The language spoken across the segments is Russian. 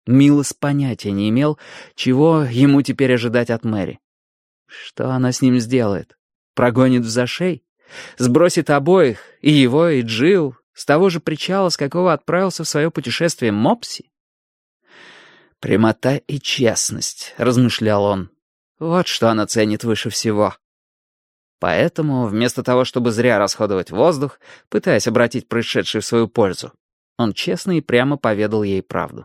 Милос понятия не имел, чего ему теперь ожидать от Мэри. Что она с ним сделает? Прогонит в зашей? Сбросит обоих, и его, и Джилл, с того же причала, с какого отправился в свое путешествие Мопси? «Прямота и честность», — размышлял он. «Вот что она ценит выше всего». Поэтому, вместо того, чтобы зря расходовать воздух, пытаясь обратить происшедшее в свою пользу, он честно и прямо поведал ей правду.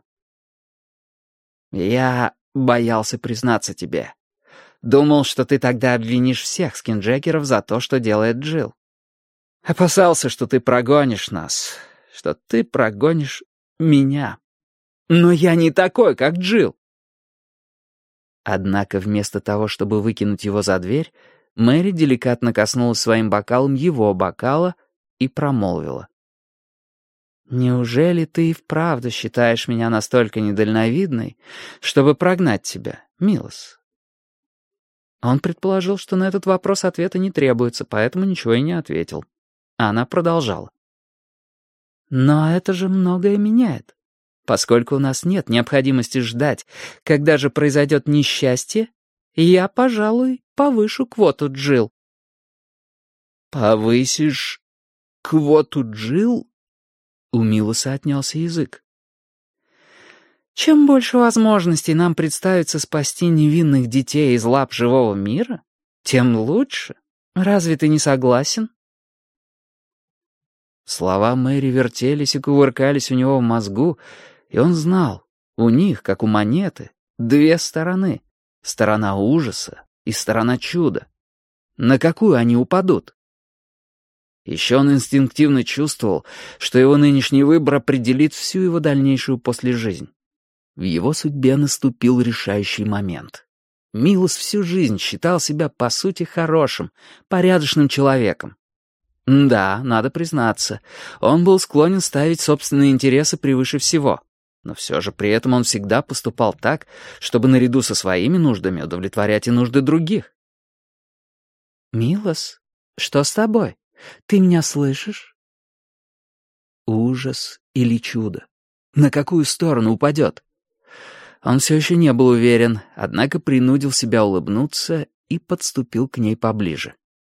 «Я боялся признаться тебе. Думал, что ты тогда обвинишь всех скинджекеров за то, что делает Джилл. Опасался, что ты прогонишь нас, что ты прогонишь меня. Но я не такой, как Джилл». Однако вместо того, чтобы выкинуть его за дверь, Мэри деликатно коснулась своим бокалом его бокала и промолвила. «Неужели ты и вправду считаешь меня настолько недальновидной, чтобы прогнать тебя, Милос?» Он предположил, что на этот вопрос ответа не требуется, поэтому ничего и не ответил. А она продолжала. «Но это же многое меняет. Поскольку у нас нет необходимости ждать, когда же произойдет несчастье, я, пожалуй, повышу квоту Джилл». «Повысишь квоту Джилл?» У Милоса отнялся язык. «Чем больше возможностей нам представится спасти невинных детей из лап живого мира, тем лучше. Разве ты не согласен?» Слова Мэри вертелись и кувыркались у него в мозгу, и он знал, у них, как у монеты, две стороны. Сторона ужаса и сторона чуда. На какую они упадут? Еще он инстинктивно чувствовал, что его нынешний выбор определит всю его дальнейшую послежизнь. В его судьбе наступил решающий момент. Милос всю жизнь считал себя, по сути, хорошим, порядочным человеком. Да, надо признаться, он был склонен ставить собственные интересы превыше всего, но все же при этом он всегда поступал так, чтобы наряду со своими нуждами удовлетворять и нужды других. «Милос, что с тобой? Ты меня слышишь?» Ужас или чудо? На какую сторону упадет? Он все еще не был уверен, однако принудил себя улыбнуться и подступил к ней поближе.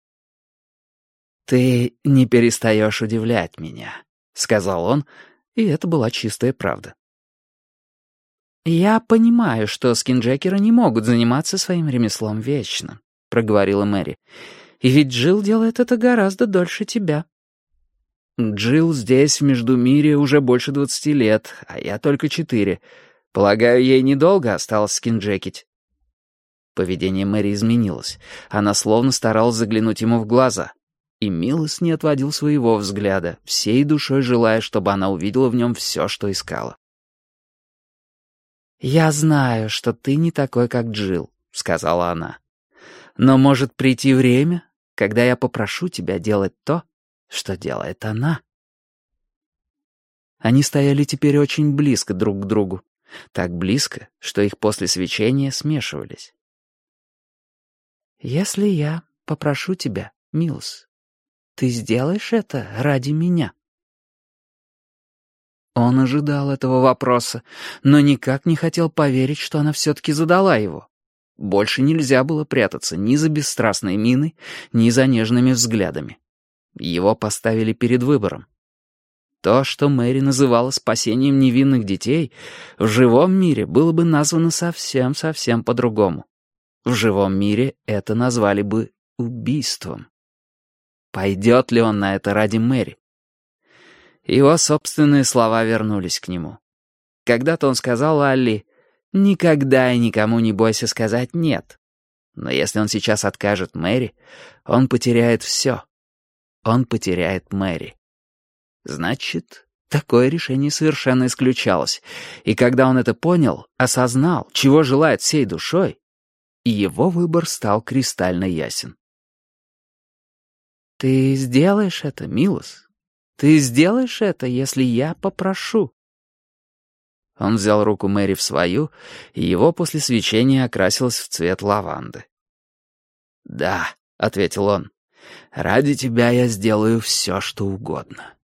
«Ты не перестаешь удивлять меня», — сказал он, и это была чистая правда. «Я понимаю, что скинджекеры не могут заниматься своим ремеслом вечно», — проговорила Мэри. «И ведь Джилл делает это гораздо дольше тебя». «Джилл здесь, в Междумирье, уже больше 20 лет, а я только 4. Полагаю, ей недолго осталось скинджекить». Поведение Мэри изменилось. Она словно старалась заглянуть ему в глаза. И Милос не отводил своего взгляда, всей душой желая, чтобы она увидела в нем все, что искала. «Я знаю, что ты не такой, как Джилл», — сказала она. «Но может прийти время, когда я попрошу тебя делать то, что делает она». Они стояли теперь очень близко друг к другу, так близко, что их после свечения смешивались. «Если я попрошу тебя, Милос, ты сделаешь это ради меня?» Он ожидал этого вопроса, но никак не хотел поверить, что она все-таки задала его. Больше нельзя было прятаться ни за бесстрастной миной, ни за нежными взглядами. Его поставили перед выбором. То, что Мэри называла спасением невинных детей, в живом мире было бы названо совсем по-другому. В живом мире это назвали бы убийством. Пойдет ли он на это ради Мэри? Его собственные слова вернулись к нему. Когда-то он сказал Алли: «Никогда и никому не бойся сказать «нет». Но если он сейчас откажет Мэри, он потеряет все. Он потеряет Мэри. Значит, такое решение совершенно исключалось. И когда он это понял, осознал, чего желает всей душой, и его выбор стал кристально ясен. «Ты сделаешь это, Милос? Ты сделаешь это, если я попрошу?» Он взял руку Мэри в свою, и его после свечения окрасилось в цвет лаванды. «Да», — ответил он, — «ради тебя я сделаю все, что угодно».